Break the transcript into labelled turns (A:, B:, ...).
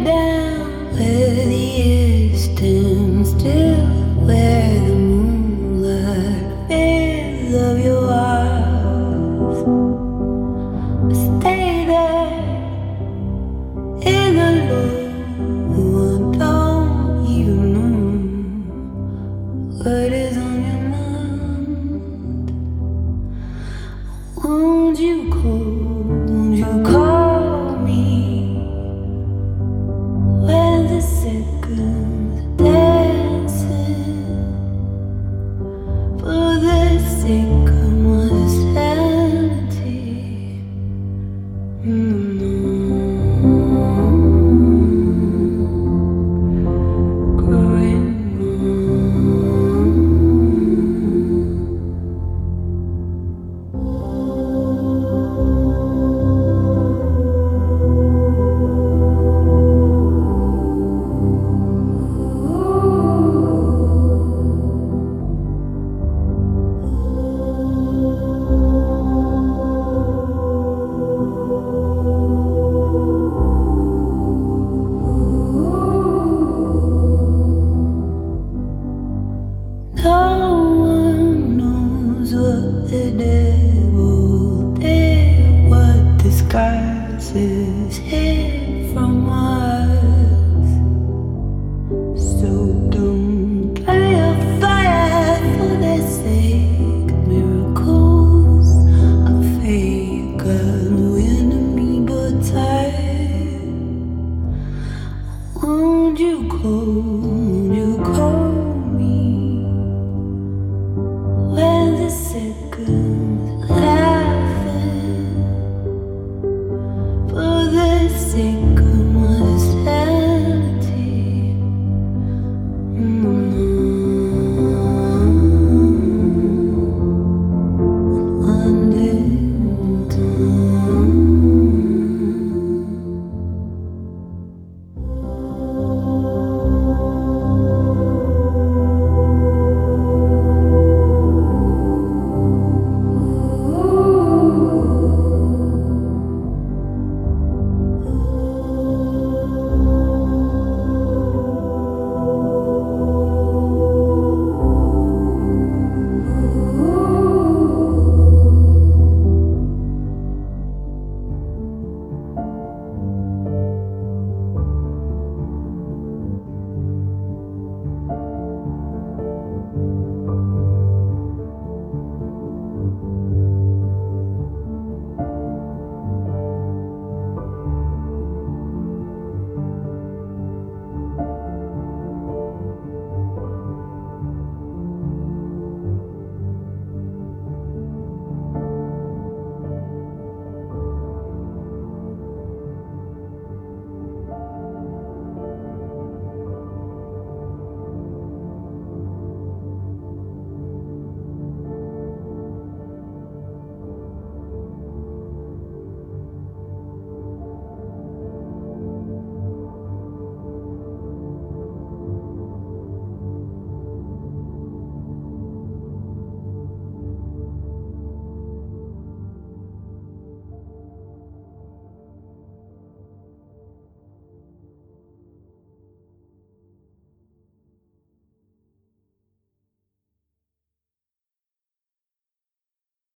A: down where the air stands still, where the moonlight fills of your eyes. Stay there in the low, don't even know what is on your mind. Won't you call me when the seconds dancing for the sake of my sanity? Growing no one knows what the devil did, what disguises hid from us. So don't play a fire for their sake. Miracles are fake, got no enemy but time. Won't you call me when the second